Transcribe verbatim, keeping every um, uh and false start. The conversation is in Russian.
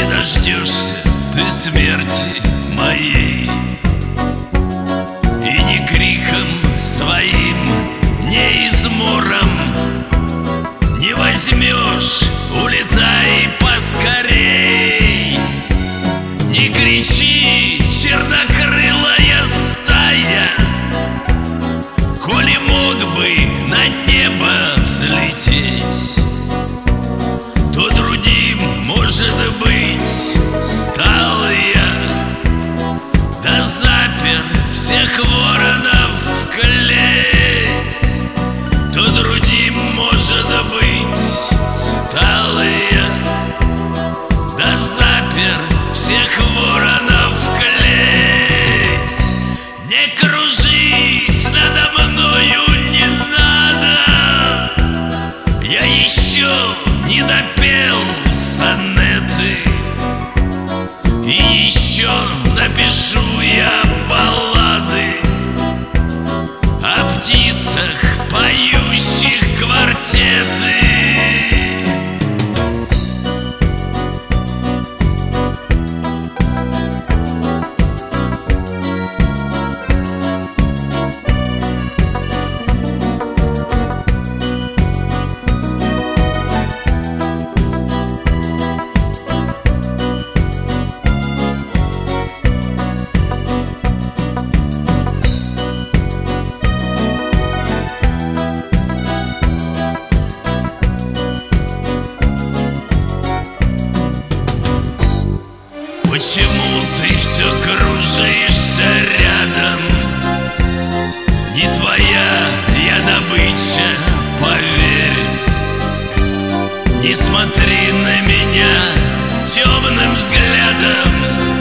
Не дождешься ты смерти моей, и ни криком своим, ни измором не возьмешь, улетай поскорей. Не кричи, чернокрылая стая, коли мог бы на небо взлететь, то другим, может быть, стал я, да запер всех воронов в клеть, то другим, может быть, стал я, да запер всех воронов в клеть. Не кружись надо мною, не надо, я еще не допел сонеты, и еще напишу я баллады о птицах, поющих квартеты. Почему ты все кружишься рядом? Не твоя я добыча, поверь. Не смотри на меня темным взглядом,